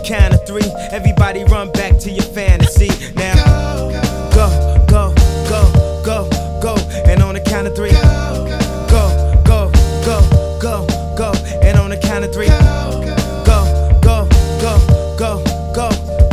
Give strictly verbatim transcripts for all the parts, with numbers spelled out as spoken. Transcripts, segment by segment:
count of three, everybody run back to your fantasy. Now, go, go, go, go, go. And on the count of three, go, go, go, go, go. And on the count of three, go, go, go, go, go,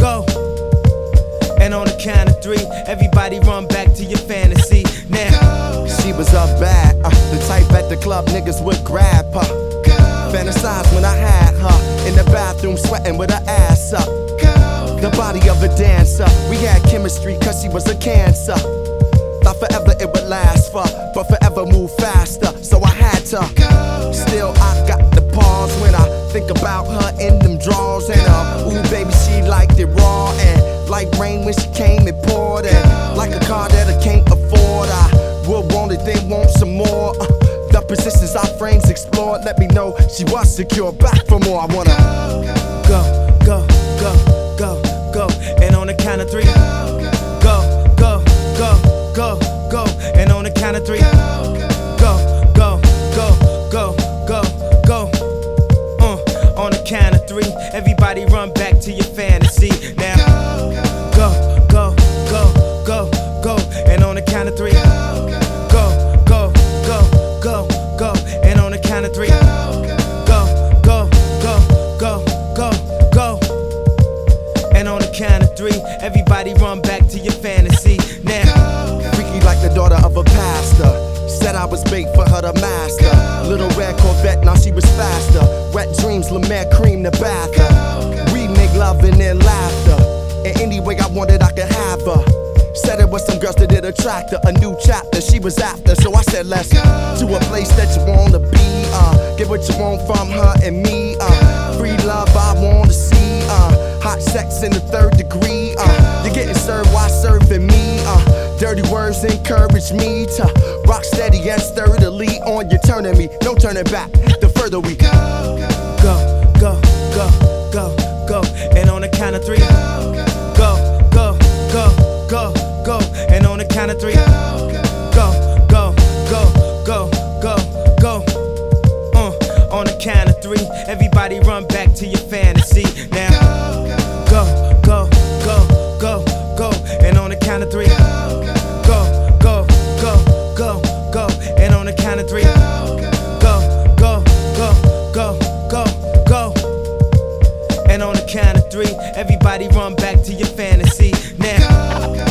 go. And on the count of three, everybody run back to your fantasy. Now, she was up bad, uh, the type at the club niggas would grab her. Fantasize when I had her in the bathroom sweating with her ass up. The body of a dancer, we had chemistry cause she was a cancer. Thought forever it would last for, but forever move faster, so I had to. Still I got the pause when I think about her in them drawers. And uh, ooh baby she liked it raw, and like rain when she came and poured. And like a car that I can't afford, I would want it then want some more. uh, The positions our frames explored let me know she was secure. Back for more, I wanna go, go, go, go, go. And on the count of three, go, go, go, go, go. And on the count of three, go, go, go, go, go, go. Uh, on the count of three, everybody run back to your fantasy. Now, go, go, go, go, go. And on the count of three, go, go, go, go, go. And on the count of three, go, go, go, go, go, go. And on the count of three, everybody run back to your fantasy. Now, freaky like the daughter of a pastor, said I was bait for her to master. Little red Corvette, now she was faster. Wet dreams, La Mer cream the bath. We make love and then laughter, and any way I wanted I could have her. Said it was some girls that did attract her. A new chapter she was after, so I said let's to a place that you wanna be. Uh, get what you want from her and me. Uh, free love I wanna see. Uh, hot sex in the third degree. Uh, you're getting served while serving me. Uh, dirty words encourage me to rock steady and sturdily on you, turning me, no turning back. The further we go, go, go, go, go, go. And on the count of three, go, go, go, go, go. And on the count of three, go, go, go, go, go, go. Uh, on the count of three, everybody run back to your fantasy. Now, go, go, go, go, go. And on the count of three, go, go, go, go, go. And on the count of three, go, go, go, go, go, go. And on the count of three, everybody run back to your fantasy. Now.